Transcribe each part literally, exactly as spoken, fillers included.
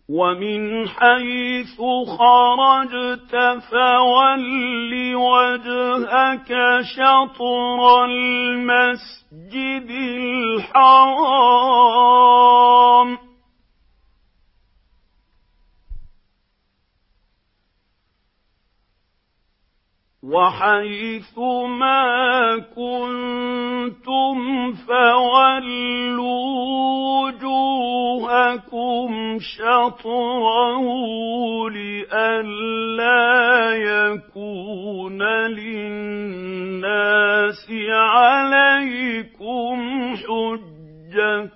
وَمِنْ حَيْثُ خَرَجْتَ فَوَلِّ وَجْهَكَ شَطْرَ الْمَسْجِدِ الْحَرَامِ ۖ وَحَيْثُ مَا كُنتُمْ فَوَلُّوا وُجُوهَكُمْ شَطْرَهُ لِئَلَّا يَكُونَ لِلنَّاسِ عَلَيْكُمْ حُجَّةٌ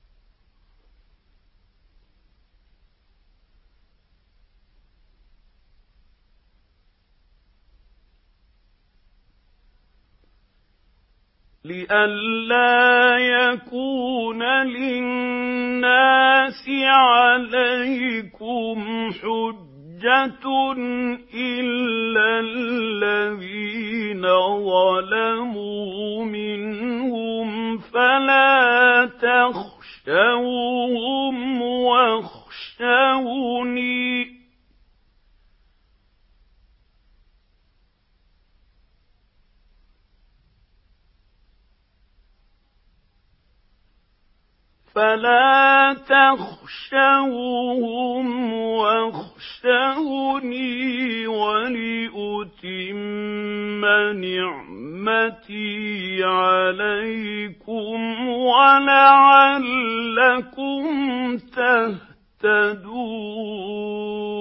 لئلا يكون للناس عليكم حجة إلا الذين ظلموا منهم فلا تخشوهم واخشوني فلا تخشوهم واخشوني ولأتم نعمتي عليكم ولعلكم تهتدون